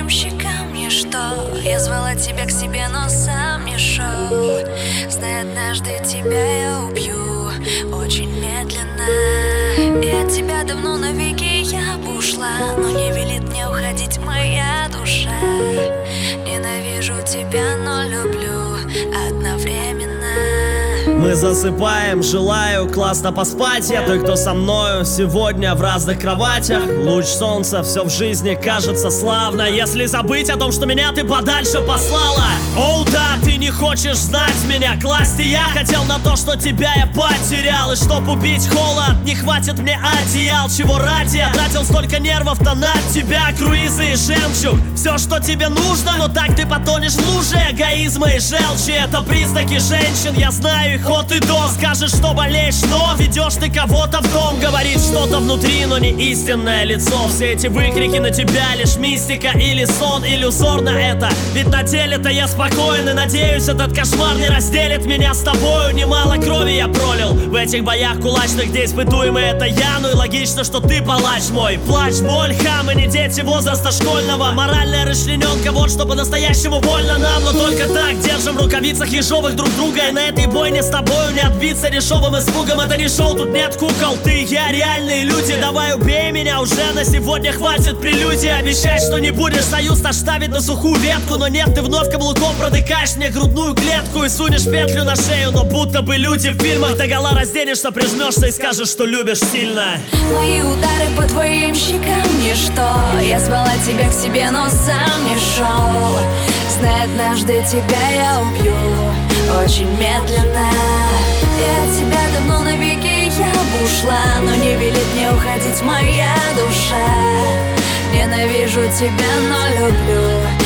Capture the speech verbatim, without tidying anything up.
твоим щекам ничто. Я звала тебя к себе, но сам не шел. Знай, однажды тебя я убью очень медленно. И от тебя давно навеки я бы ушла, но не велит мне уходить моя душа. Ненавижу тебя, но люблю одновременно. Мы засыпаем, желаю классно поспать. Я той, кто со мною сегодня в разных кроватях. Луч солнца, все в жизни кажется славно, если забыть о том, что меня ты подальше послала. Оу, да, ты не хочешь знать меня. Класть и я хотел на то, что тебя я потерял. И чтоб убить холод, не хватит мне одеял. Чего ради я тратил столько нервов-то на тебя. Круизы и жемчуг, все, что тебе нужно. Но так ты потонешь в луже эгоизма и желчи. Это признаки женщин, я знаю их от и до. Скажешь, что болеешь, но ведешь ты кого-то в дом. Говорит что-то внутри, но не истинное лицо. Все эти выкрики на тебя лишь мистика или сон. Иллюзорно это, ведь на деле-то я спокоен. И надеюсь, этот кошмар не разделит меня с тобою. Немало крови я пролил в этих боях кулачных, где испытуемый это я. Ну и логично, что ты палач мой. Плач, боль, хам и не дети возраста школьного. Моральная расчлененка, вот что по-настоящему больно нам. Но только так держим в рукавицах ежовых друг друга. И на этой бойне с тобою не отбиться дешевым испугом. Это не шоу, тут нет кукол. Ты и я реальные люди. Давай убей меня уже, на сегодня хватит прелюдии. Обещай, что не будешь союз наш ставить на сухую ветку. Но нет, ты вновь каблуком протыкаешь мне грудную клетку и сунешь петлю на шею. Но будто бы люди в фильмах догола разденешься, прижмешься и скажешь, что любишь сильно. Мои удары по твоим щекам ничто. Я звала тебя к себе, но сам не шел. Знай, однажды тебя я убью очень медленно. И от тебя давно навеки я бы ушла, но не велит мне уходить моя душа. Ненавижу тебя, но люблю